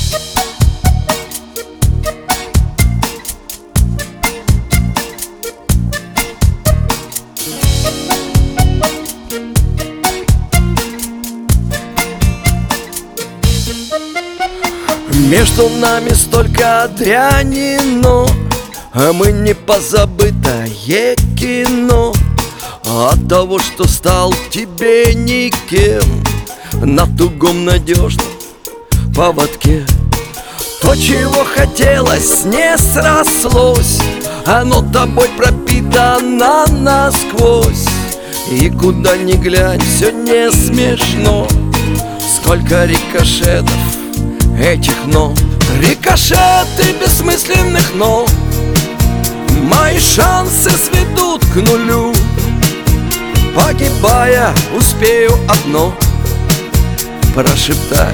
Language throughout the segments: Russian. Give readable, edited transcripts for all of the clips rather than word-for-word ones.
Между нами столько дряни, но мы не позабытое кино. От того, что стал тебе никем, на тугом надежном поводке. То, чего хотелось, не срослось, оно тобой пропитано насквозь. И куда ни глянь, все не смешно. Сколько рикошетов этих «но». Рикошеты бессмысленных «но». Мои шансы сведут к нулю. Погибая, успею одно прошептать: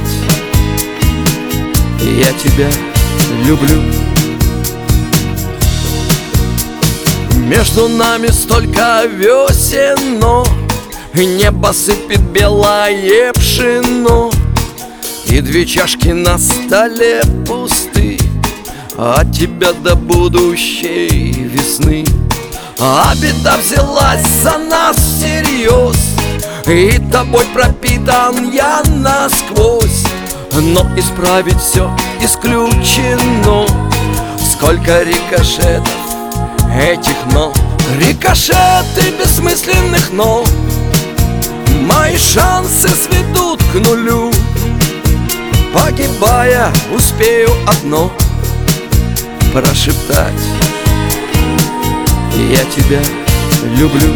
я тебя люблю. Между нами столько весен, но небо сыпет белое пшено. И две чашки на столе пусты, от тебя до будущей весны. А беда взялась за нас всерьез, и тобой пропитан я насквозь. Но исправить все исключено. Сколько рикошетов этих «но». Рикошеты бессмысленных «но». Мои шансы сведут к нулю. Погибая, успею одно прошептать: я тебя люблю.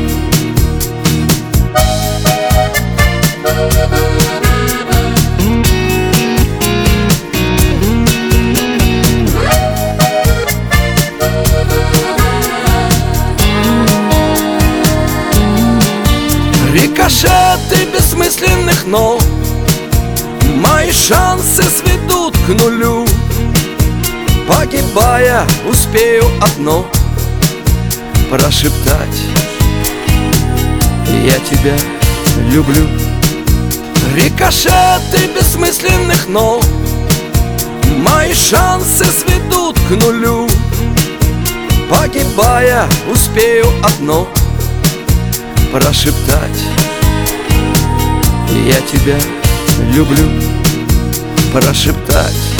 Рикошеты бессмысленных «но». Мои шансы сведут к нулю. Погибая, успею одно прошептать: я тебя люблю. Рикошеты бессмысленных «но». Мои шансы сведут к нулю. Погибая, успею одно прошептать: я тебя люблю. Прошептать: